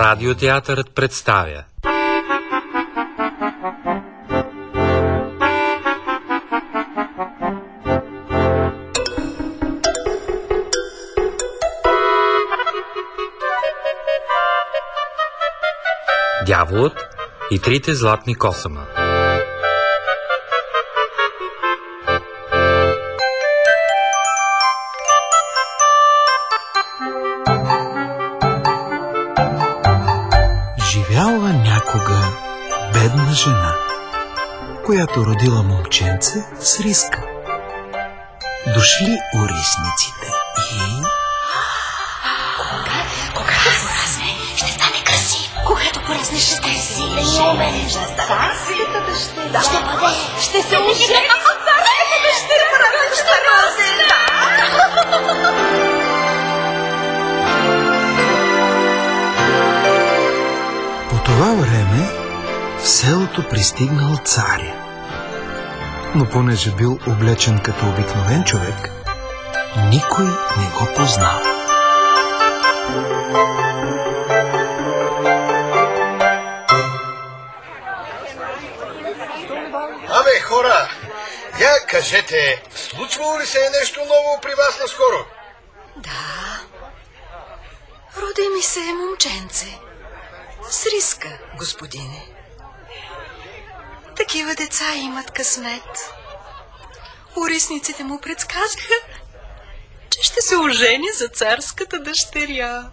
Радиотеатърът представя Дяволът и трите златни косама. Живяла някога бедна жена, която родила момченце с риска. Дошли орисниците и... Когато порасне, ще стане красиво. Когато порасне, ще стане силен. Царската дъщеря. Ще бъде. Ще се ожени. Царската дъщеря. Ще роде. По това време в селото пристигнал царя. Но понеже бил облечен като обикновен човек, никой не го познал. Абе, хора, я кажете, случвало ли се е нещо ново при вас наскоро? Да. Роди ми се момченце. С риска, господине. Такива деца имат късмет. Орисниците му предсказаха, че ще се ожени за царската дъщеря.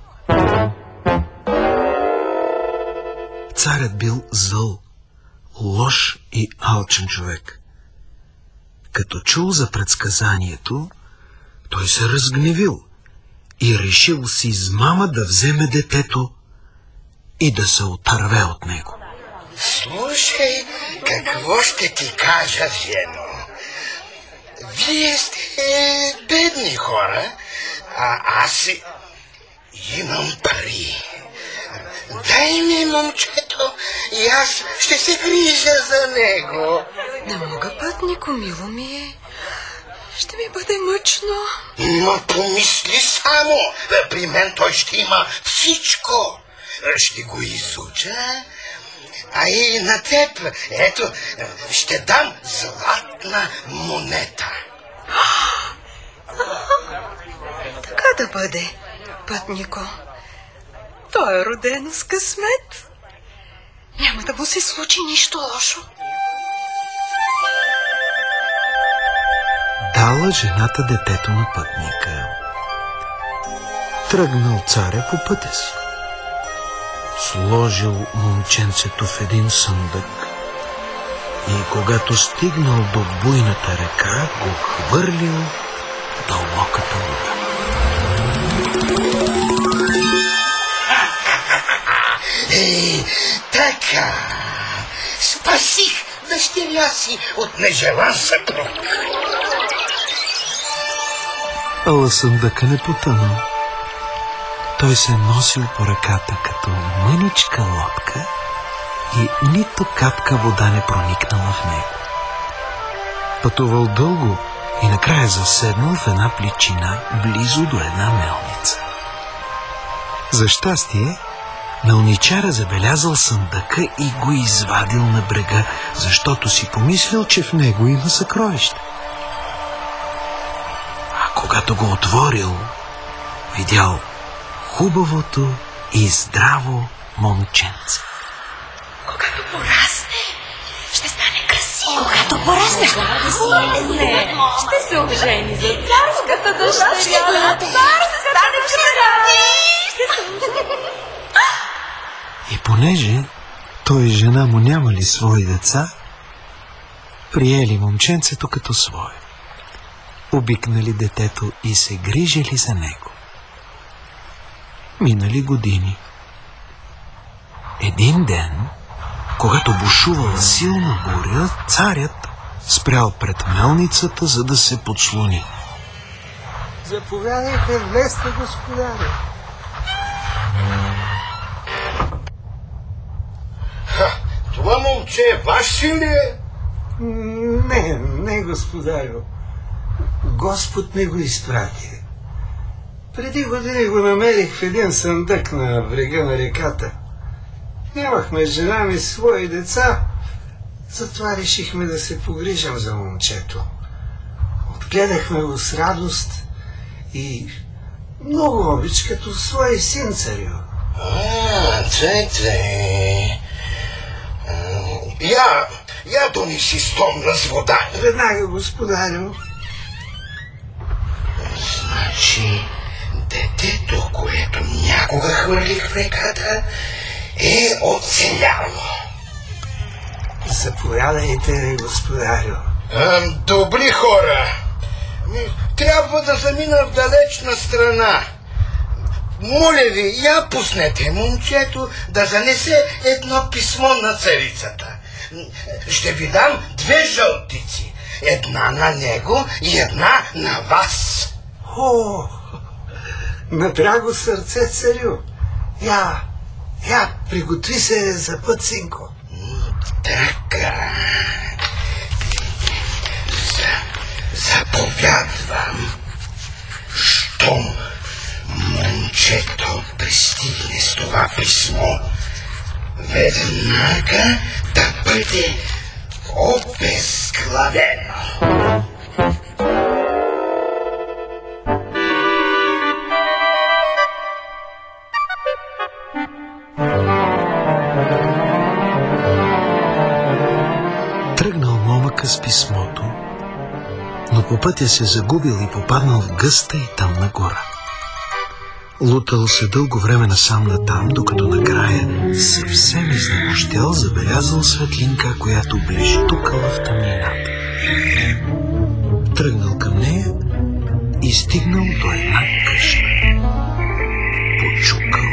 Царят бил зъл, лош и алчен човек. Като чул за предсказанието, той се разгневил и решил с измама да вземе детето и да се отърве от него. Слушай, какво ще ти кажа, жено? Вие сте бедни хора, а аз имам пари. Дай ми момчето и аз ще се грижа за него. Не мога, пътнико, мило ми е. Ще ми бъде мъчно. Но помисли само, при мен той ще има всичко. Ще го изуча, а и на теб, ето, ще дам златна монета. Така да бъде, пътнико. Той е родено с късмет. Няма да му се случи нищо лошо. Дала жената детето на пътника. Тръгнал царя по пътя си. Сложил момченцето в един съндък и когато стигнал до буйната река, го хвърлил в дълбоката вода. Така, спасих дъщеря си от нежелан съпруг. Ала съндъка не потънал. Той се носил по реката като мъничка лодка и нито капка вода не проникнала в него. Пътувал дълго и накрая заседнал в една пличина близо до една мелница. За щастие, мелничара забелязал съндъка и го извадил на брега, защото си помислил, че в него има съкровище. А когато го отворил, видял хубавото и здраво момченце. Когато порасне, ще стане красиво. Когато порасне, ще се ожени за царската дъщеря. Ще стане красиво. И понеже той и жена му нямали свои деца, приели момченцето като свое. Обикнали детето и се грижили за него. Минали години. Един ден, когато бушувала силна буря, царят спрял пред мелницата, за да се подслони. Заповядайте, влезте, господаре. Това момче ваш син ли е? Не, господарю. Господ не го изпрати. Преди години го намерих в един съндък на брега на реката. Нямахме жена ми свои деца, затова решихме да се погрижим за момчето. Отгледахме го с радост и много обич като свой син, царю. Я донеси стомна с вода. Веднага, господарю. Значи, детето, което някога хвърлих в реката, е оцеляло. Заповядайте, господарю. Добри хора, трябва да замина в далечна страна. Моля ви, я пуснете момчето да занесе едно писмо на царицата. Ще ви дам 2 жълтици. Една на него и една на вас. О, на драго сърце, царю. Я, приготви се за път, синко. Така. Заповядвам. Щом момчето пристигне с това писмо, веднага да бъде обезглавено. Тръгнал момъка с писмото, но по пътя се загубил и попаднал в гъста и тъмна гора. Лутал се дълго време насам натам, докато накрая съвсем изнемощял забелязал светлинка, която блещукала в тъмнината. Тръгнал към нея и стигнал до една къща. Почукал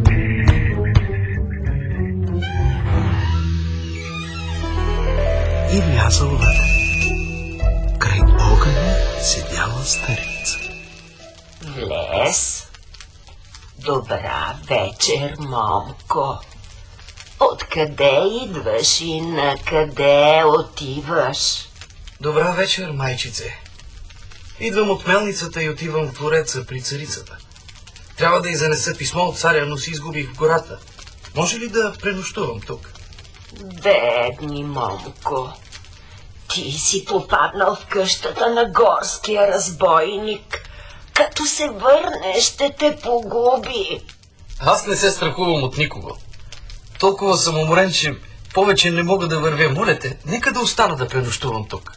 и влязал вътре. Край огъня седяла старица. Влез. Добра вечер, момко. Откъде идваш и на къде отиваш? Добра вечер, майчице. Идвам от мелницата и отивам в двореца при царицата. Трябва да й занеса писмо от царя, но си изгубих в гората. Може ли да пренощувам тук? Бедни, момко. Ти си попаднал в къщата на горския разбойник. Като се върнеш, ще те погуби. Аз не се страхувам от никого. Толкова съм уморен, че повече не мога да вървя. Моля те, нека да остана да пренощувам тук.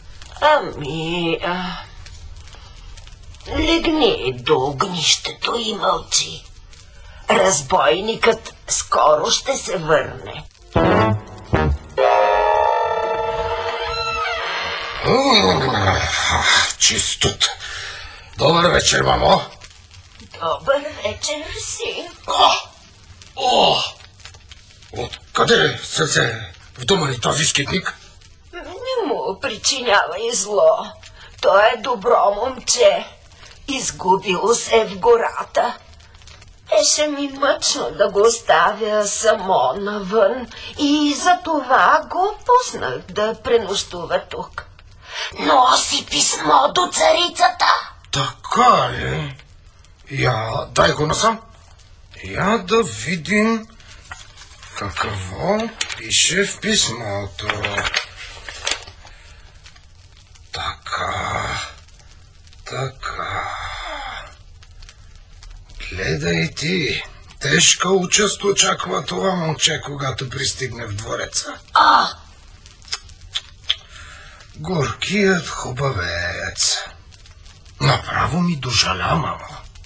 Легни до огнището и мълчи. Разбойникът скоро ще се върне. Чистот. Добър вечер, мамо. Добър вечер, син. Откъде се взе в дома ни този скитник? Не му причинявай зло. Той е добро момче. Изгубило се в гората. Беше ми мъчно да го оставя само навън и за това го пуснах да пренощува тук. Носи писмо до царицата. Така ли? Я, дай го насам. Я да видим какво пише в писмото. Така. Гледай ти. Тежка участ очаква това момче, когато пристигне в двореца. Горкият хубавец. Направо ми дожаля, мамо.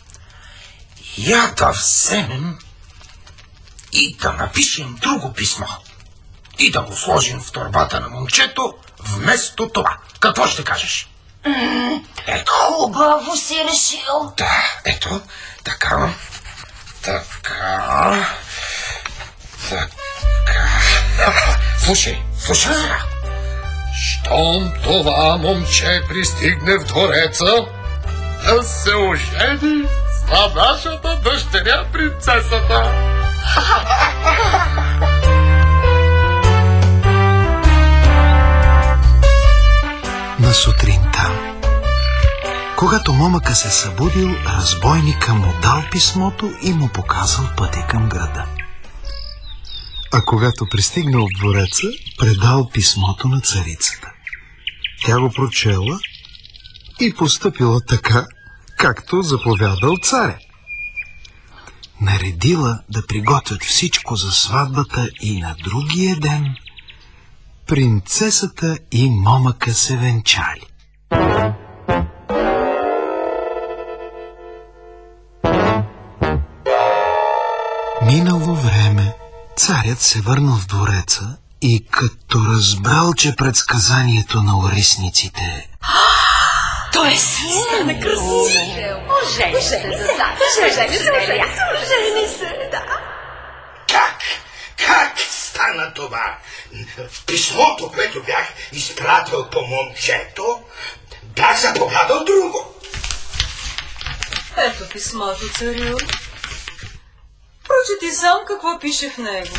Я да вземем и да напишем друго писмо. И да го сложим в торбата на момчето вместо това. Какво ще кажеш? Ето. Хубаво си решил. Да, ето. Така. Слушай сега. Щом това момче пристигне в двореца, да се ожени с нашата дъщеря принцесата. На сутринта, Когато момъка се събудил, разбойника му дал писмото и му показал пътя към града. А когато пристигнал в двореца, предал писмото на царицата. Тя го прочела и постъпила така, както заповядал царя. Наредила да приготвят всичко за сватбата и на другия ден принцесата и момъка се венчали. Минало време, царят се върнал в двореца и като разбрал, че предсказанието на орисниците Той си стана красив. Ожени се, да. Как стана това? В писмото, което бях изпратил по момчето, бях заповядал друго. Ето писмото, царю. Прочети сам какво пише в него.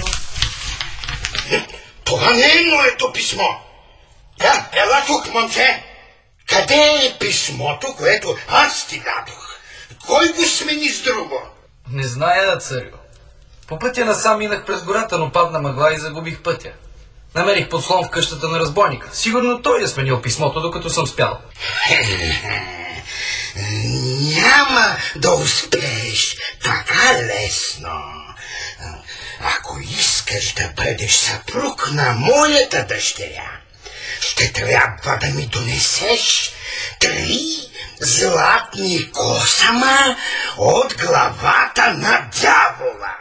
Това не е моето писмо. Ела тук, момче. Къде е писмото, което аз ти дадох? Кой го смени с друго? Не зная, царю. По пътя насам минах през гората, но падна мъгла и загубих пътя. Намерих подслон в къщата на разбойника. Сигурно той е сменил писмото, докато съм спял. Няма да успееш така лесно. Ако искаш да бъдеш съпруг на моята дъщеря, ще трябва да ми донесеш 3 златни косама от главата на дявола.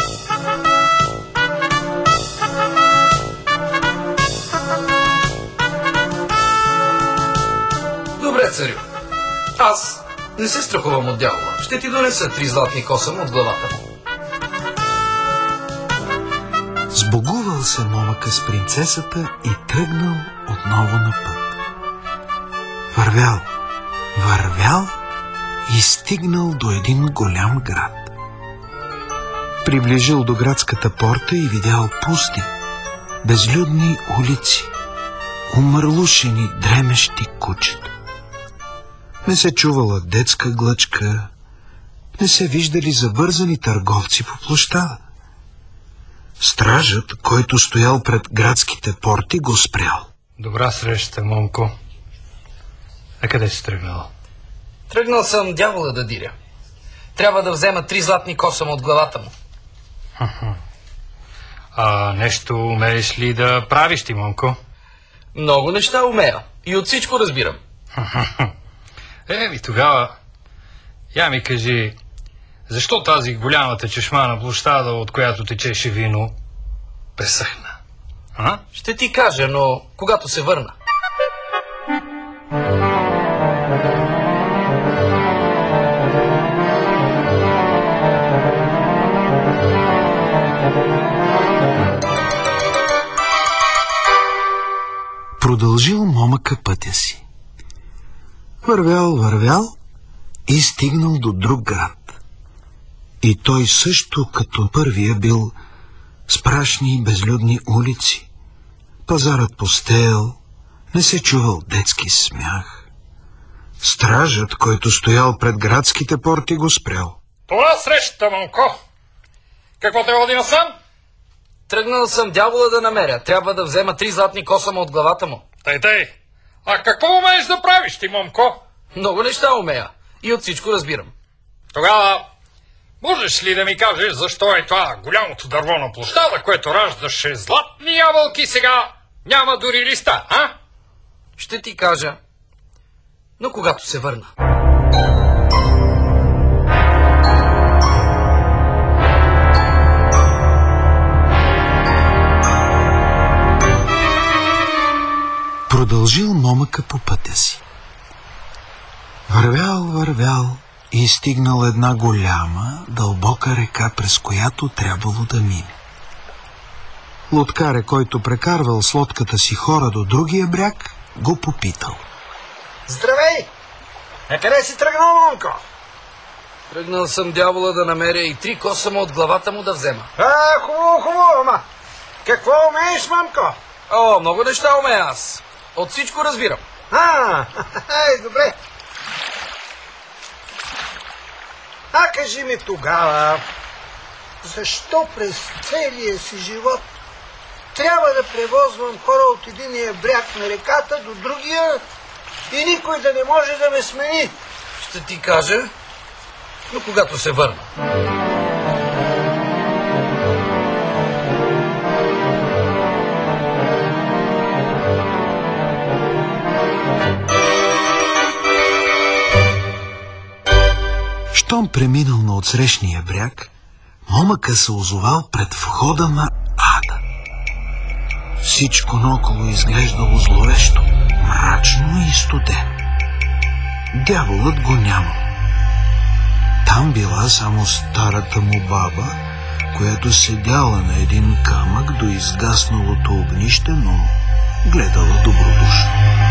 Добре, царю. Аз не се страхувам от дявола. Ще ти донеса 3 златни косама от главата му. Сбогувал се момъка с принцесата и тръгнал отново на път. Вървял и стигнал до един голям град. Приближил до градската порта и видял пусти, безлюдни улици, умърлушени, дремещи кучета. Не се чувала детска глъчка, не се виждали забързани търговци по площада. Стражът, който стоял пред градските порти, го спрял. Добра среща, момко. А къде си тръгнал? Тръгнал съм дявола да диря. Трябва да взема 3 златни косама от главата му. Нещо умееш ли да правиш ти, момко? Много неща умея и от всичко разбирам. Тогава, я ми кажи, защо тази голямата чешма на площада, от която течеше вино, пресъхна? Ще ти кажа, но когато се върна. Продължил момъка пътя си. Вървял и стигнал до друг град. И той също като първия бил с прашни и безлюдни улици. Пазарът пустеел, не се чувал детски смях. Стражът, който стоял пред градските порти, го спрял. Това среща, момко! Какво те води насам? Тръгнал съм дявола да намеря. Трябва да взема 3 златни косама от главата му. Тъй. А какво умееш да правиш ти, момко? Много неща умея и от всичко разбирам. Тогава, можеш ли да ми кажеш защо е това голямото дърво на площада, което раждаше златни ябълки, сега няма дори листа, Ще ти кажа, но когато се върна. Продължил момъка по пътя си. Вървял и стигнал една голяма, дълбока река, през която трябвало да мине. Лодкаря, който прекарвал с лодката си хора до другия бряг, го попитал. Здравей! Къде си тръгнал, момко? Тръгнал съм дявола да намеря и 3 косама от главата му да взема. Хубаво, ама какво умееш, момко? Много неща умея аз. От всичко разбирам. Добре. А кажи ми тогава, защо през целия си живот трябва да превозвам хора от единия бряг на реката до другия и никой да не може да ме смени? Ще ти кажа, но когато се върна. Щом преминал на отсрещния бряг, момъка се озовал пред входа на ада. Всичко наоколо изглеждало зловещо, мрачно и студено. Дяволът го нямал. Там била само старата му баба, която седяла на един камък до изгасналото огнище, но гледала добродушно.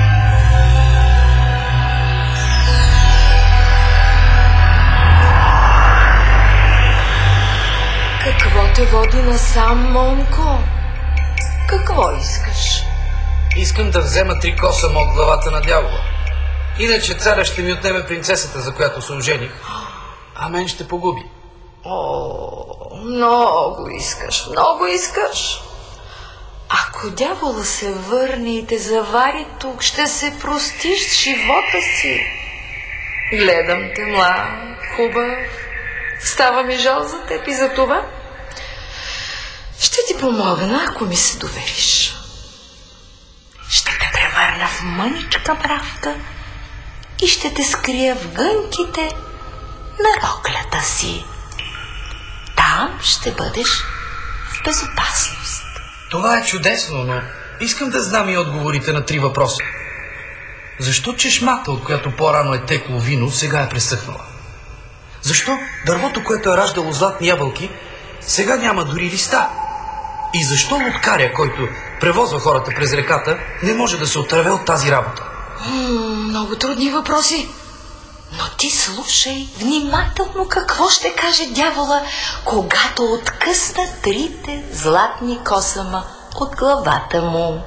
Какво те води насам, момко? Какво искаш? Искам да взема 3 косама от главата на дявола. Иначе царя ще ми отнеме принцесата, за която се ожених, а мен ще погуби. О, много искаш, много искаш. Ако дявола се върне и те завари тук, ще се простиш с живота си. Гледам те, млад, хубав. Става ми жал за теб и за това ще ти помогна, ако ми се довериш. Ще те превърна в мъничка бравка и ще те скрия в гънките на роклята си. Там ще бъдеш в безопасност. Това е чудесно, но искам да знам и отговорите на 3 въпроса. Защо чешмата, от която по-рано е текло вино, сега е пресъхнала? Защо дървото, което е раждало златни ябълки, сега няма дори листа? И защо лодкаря, който превозва хората през реката, не може да се отърве от тази работа? Много трудни въпроси. Но ти слушай внимателно какво ще каже дявола, когато откъсна 3 златни косама от главата му.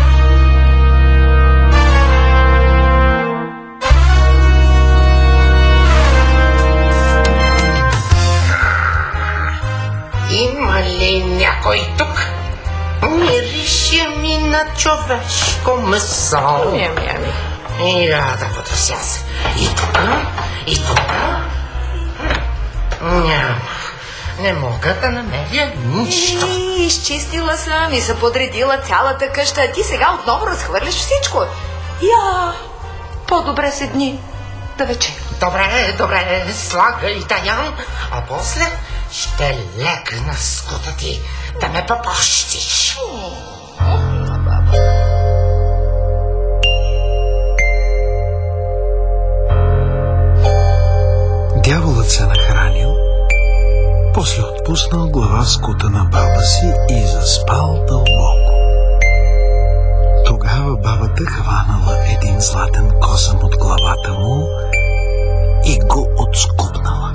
Има ли някой тук? Мирише ми на човешко месо. Ами. Я да потърся се. И тук, и тук. Няма. Не мога да намеря нищо. Изчистила съм и се подредила цялата къща, а ти сега отново разхвърляш всичко. По-добре седни да вечеря. Добре, слагай Даян, а после ще легна с скута ти да ме попощиш. Дяволът се нахранил, после отпуснал глава в скута на баба си и заспал дълбоко. Тогава бабата хванала един златен косъм от главата му и го отскубнала.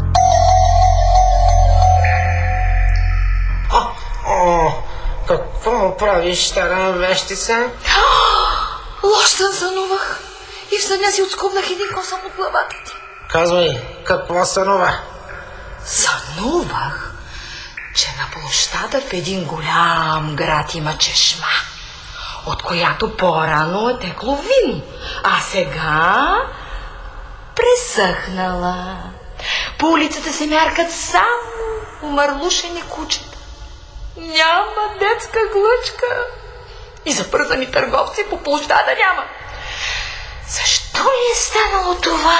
Какво му правиш, стара вещица? Лощен сънувах и в съня си отскубнах един косъм от главата ти. Казвай, какво сънува? Сънувах, че на площада в един голям град има чешма, от която по-рано е текло вино, а сега пресъхнала. По улицата се мяркат само умърлушени кучета. Няма детска глъчка и запързани търговци по площада няма. Защо ли е станало това?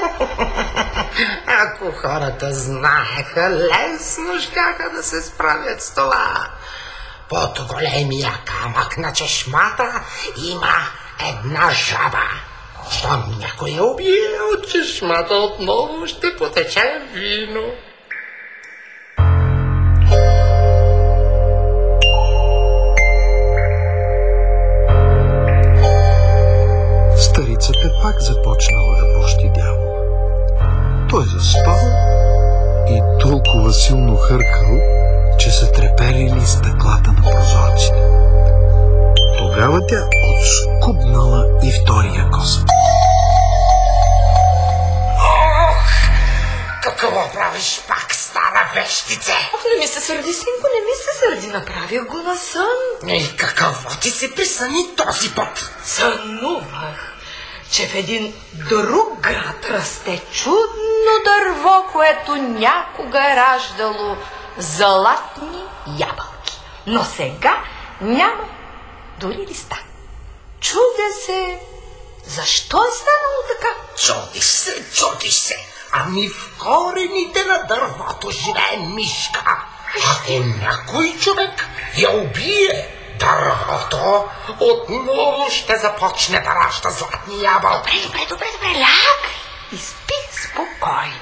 Ако хората знаеха, лесно щяха да се справят с това. Под големия камък на чешмата има една жаба. Щом някой я убие, от чешмата отново ще потече вино. Старицата пак започнала да пощи дявола. Той заспал и толкова силно хъркал, че се треперили стъклата на прозорците. Тогава тя отскубнала и втория косъм. Какво прави сърди, синко, не ми се сърди. Направих го на сън. И какво ти се присъни този път? Сънувах, че в един друг град расте чудно дърво, което някога е раждало златни ябълки. Но сега няма дори листа. Чудя се, защо е станало така? Чудиш се. Ами в корените на дървото живее мишка. Ако някой човек я убие, дървото отново ще започне да ражда златни ябълки. Добре, лягай и спи спокойно.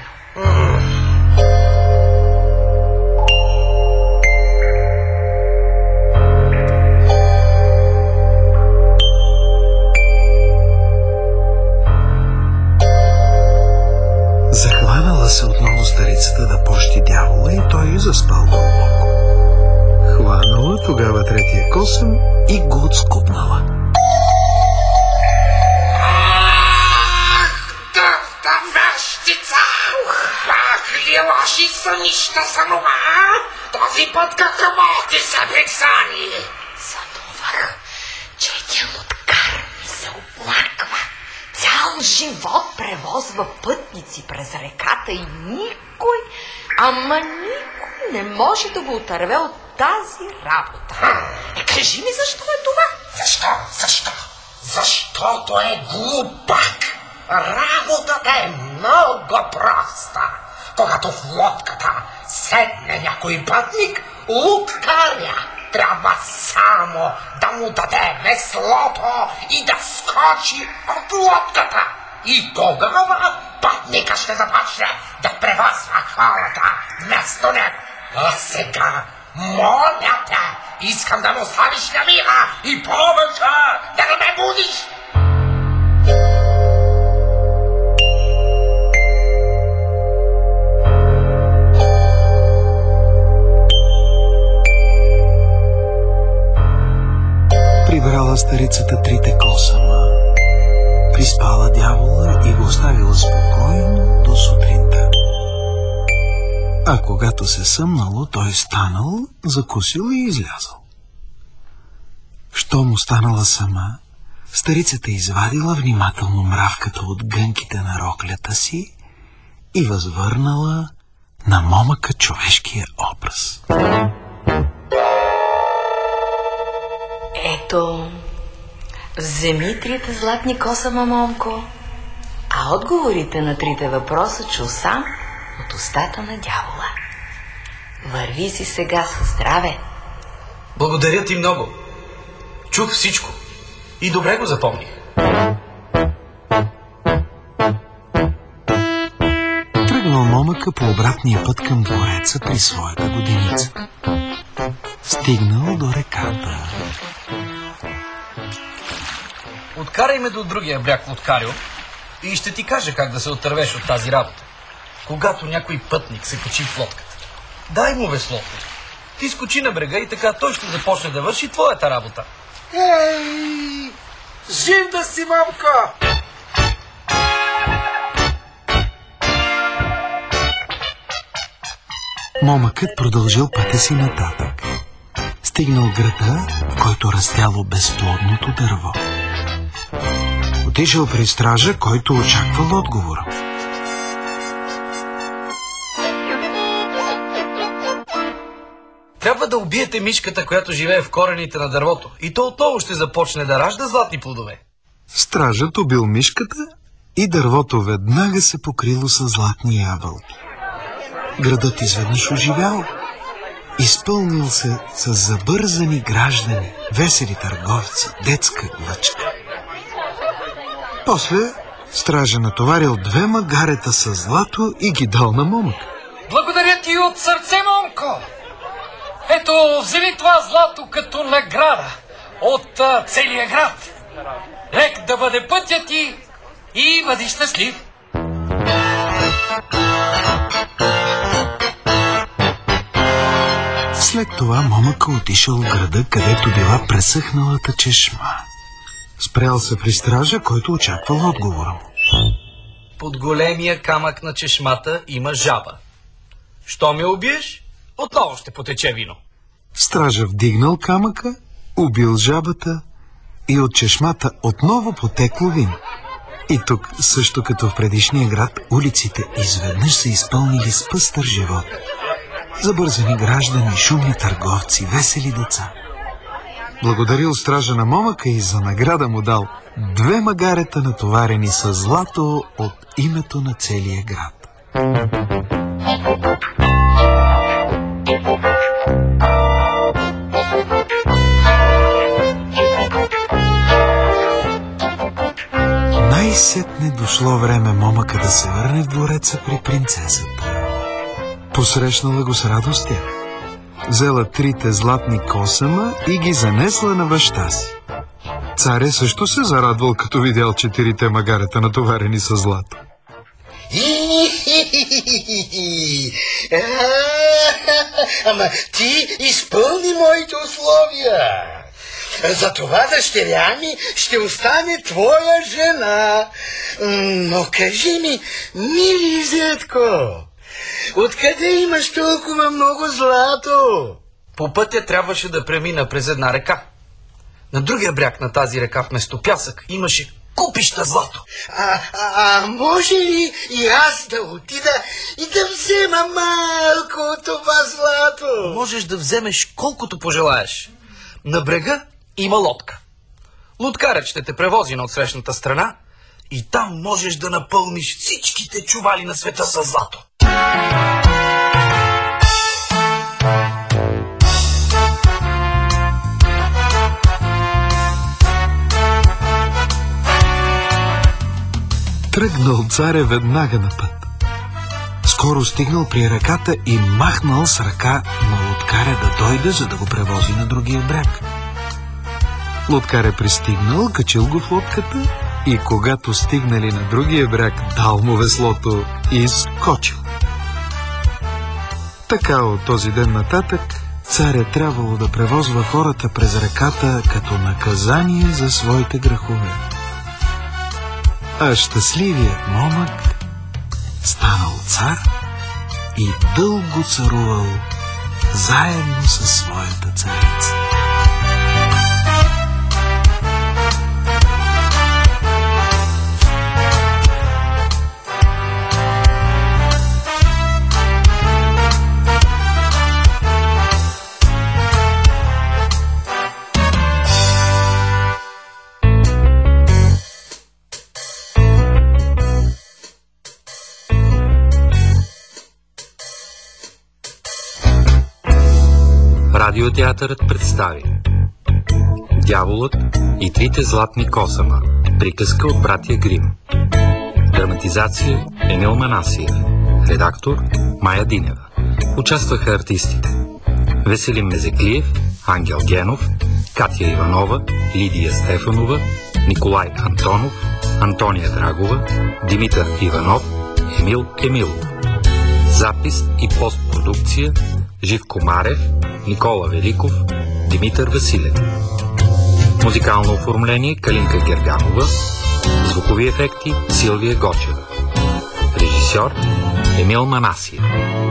Захванала се отново старицата да пощи дявола и той й заспал дълбоко. Хванала тогава третия косъм и го отскубнала. Вещица! Ах, ли лоши сънища сънува? Този път какво ти се присъни? Сънувах, че един лодкар ми се оплаква. Цял живот превозва пътници през реката и никой, ама никой не може да го отърве от тази работа. Кажи ми, защо е това? Защо? Защото е глупак. Работата е много проста. Когато в лодката седне някой пътник, лодкаря трябва само да му даде веслото и да скочи от лодката. И тогава пътника ще започне да превозва хората вместо него. А сега, моля те, искам да му оставиш на мира и повече да не ме будиш. Прибрала старицата трите косъма, приспала дявола и го оставила спокойно до сутринта. А когато се съмнало, той станал, закусил и излязъл. Щом останала сама, старицата извадила внимателно мравката от гънките на роклята си и възвърнала на момъка човешкия образ. Ето, вземи трите златни косъма, момко, а отговорите на трите въпроса чу сам от устата на дявола. Върви си сега със здраве. Благодаря ти много. Чух всичко и добре го запомних. Тръгнал момъка по обратния път към двореца при своята годеница. Стигнал до реката. Откарай ме до другия бряг, лодкарю, и ще ти кажа как да се отървеш от тази работа. Когато някой пътник се качи в лодката, дай му веслото. Ти скочи на брега и така той ще започне да върши твоята работа. Ей! Жив да си, мамко! Момъкът продължил пътя си нататък. Стигнал града, в който растяло безплодното дърво. Отишъл при стража, който очаквал отговора. Трябва да убиете мишката, която живее в корените на дървото, и то отново ще започне да ражда златни плодове. Стражът убил мишката и дървото веднага се покрило с златни ябълки. Градът изведнъж оживял. Изпълнил се с забързани граждани, весели търговци, детска глъчка. После стража натоварил 2 магарета с злато и ги дал на момъка. Благодаря ти от сърце, момко! Ето, вземи това злато като награда от целия град. Лек да бъде пътя ти и бъди щастлив. След това момъка отишъл в града, където била пресъхналата чешма. Спрял се при стража, който очаквал отговора му. Под големия камък на чешмата има жаба. Що ме убиеш? отново ще потече вино. Стража вдигнал камъка, убил жабата и от чешмата отново потекло вино. И тук, също като в предишния град, улиците изведнъж се изпълнили с пъстър живот. Забързани граждани, шумни търговци, весели деца. Благодарил стража на момъка и за награда му дал 2 магарета, натоварени с злато от името на целия град. Най-сетне дошло време момъка да се върне в двореца при принцесата. Посрещнала го с радост тя. Взела 3 златни косама и ги занесла на баща си. Царя също се зарадвал, като видял 4 магарета, натоварени с злато. Ама ти изпълни моите условия. Затова дъщеря ми ще остане твоя жена. Но кажи ми, мили зетко, откъде имаш толкова много злато? По пътя трябваше да премина през една река. На другия бряг на тази река вместо пясък имаше купища злато. Може ли и аз да отида и да взема малко от това злато? Можеш да вземеш колкото пожелаеш. На брега има лодка. Лодкарът ще те превози на отсрещната страна и там можеш да напълниш всичките чували на света с злато. Тръгнал царя веднага на път. Скоро стигнал при реката и махнал с ръка на лодкаря да дойде, за да го превози на другия бряг. Лодкаря пристигнал, качил го в лодката и когато стигнали на другия бряг, дал му веслото и скочил. Така от този ден нататък царя трябвало да превозва хората през реката като наказание за своите грехове. А щастливият момък станал цар и дълго царувал заедно със своята царица. Радиотеатърът представи Дяволът и 3 златни косама. Приказка от братя Грим. Драматизация Емил Манасиев. Редактор Мая Динева. Участваха артистите Веселин Мезеклиев, Ангел Генов, Катя Иванова, Лидия Стефанова, Николай Антонов, Антония Драгова, Димитър Иванов, Емил Емилов. Запис и постпродукция Живко Марев, Никола Великов, Димитър Василев. Музикално оформление Калинка Герганова. Звукови ефекти Силвия Гочева. Режисьор Емил Манасиев.